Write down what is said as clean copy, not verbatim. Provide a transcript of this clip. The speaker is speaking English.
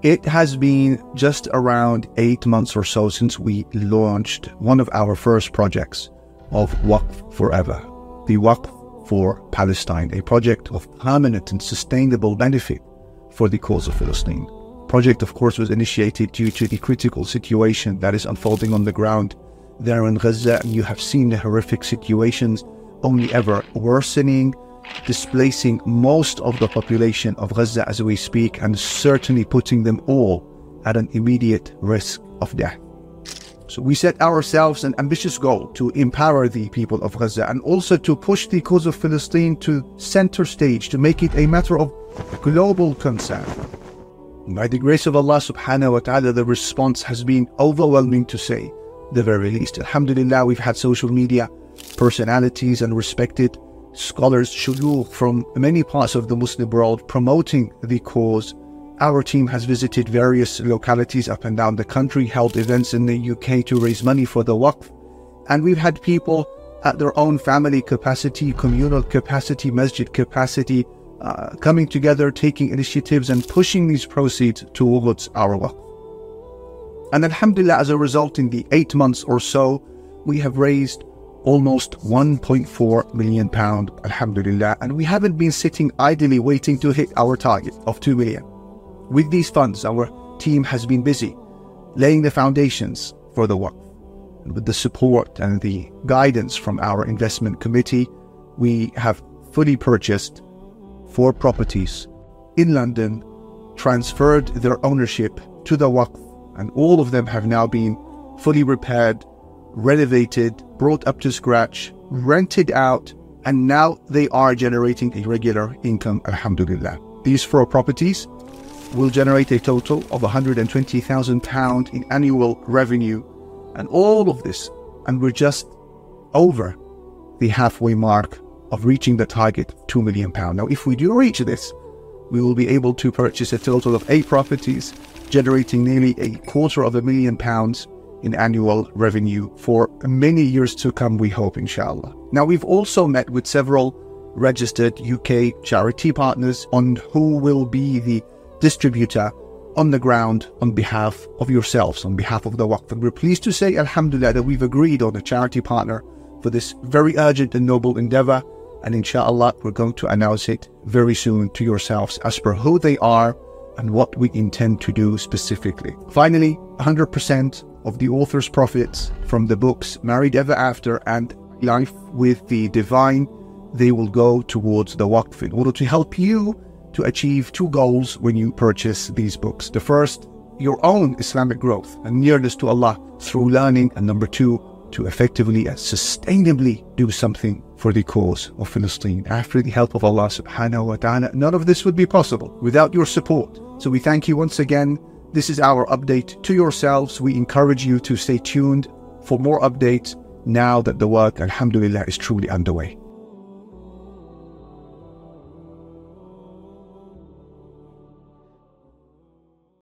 It has been just around 8 months or so since we launched one of our first projects of Waqf Forever, the Waqf for Palestine, a project of permanent and sustainable benefit for the cause of Palestine. Project, of course, was initiated due to the critical situation that is unfolding on the ground there in Gaza, and you have seen the horrific situations only ever worsening, displacing most of the population of Gaza as we speak, and certainly putting them all at an immediate risk of death. So we set ourselves an ambitious goal to empower the people of Gaza and also to push the cause of Palestine to center stage, to make it a matter of global concern. By the grace of Allah subhanahu wa ta'ala, the response has been overwhelming, to say the very least. Alhamdulillah, we've had social media personalities and respected scholars, shuyukh from many parts of the Muslim world promoting the cause. Our team has visited various localities up and down the country, held events in the UK to raise money for the Waqf, and we've had people at their own family capacity, communal capacity, masjid capacity, coming together, taking initiatives and pushing these proceeds towards our Waqf. And alhamdulillah, as a result, in the 8 months or so, we have raised almost £1.4 million, alhamdulillah, and we haven't been sitting idly waiting to hit our target of 2 million. With these funds, our team has been busy laying the foundations for the Waqf. And with the support and the guidance from our investment committee, we have fully purchased 4 properties in London, transferred their ownership to the Waqf, and all of them have now been fully repaired, renovated, brought up to scratch, rented out, and now they are generating a regular income, alhamdulillah. These 4 properties will generate a total of £120,000 in annual revenue, and all of this, and we're just over the halfway mark of reaching the target of £2 million. Now, if we do reach this, we will be able to purchase a total of 8 properties, generating nearly £250,000 in annual revenue for many years to come, we hope, inshallah. Now, we've also met with several registered UK charity partners on who will be the distributor on the ground on behalf of yourselves, on behalf of the Waqf. And we're pleased to say, alhamdulillah, that we've agreed on a charity partner for this very urgent and noble endeavor. And inshallah, we're going to announce it very soon to yourselves as per who they are and what we intend to do specifically. Finally, 100% of the author's profits from the books Married Ever After and Life with the Divine, they will go towards the Waqf in order to help you to achieve 2 goals when you purchase these books. The first, your own Islamic growth and nearness to Allah through learning, and number 2, to effectively and sustainably do something for the cause of Palestine. After the help of Allah subhanahu wa ta'ala, none of this would be possible without your support. So we thank you once again. This is our update to yourselves. We encourage you to stay tuned for more updates now that the work, alhamdulillah, is truly underway.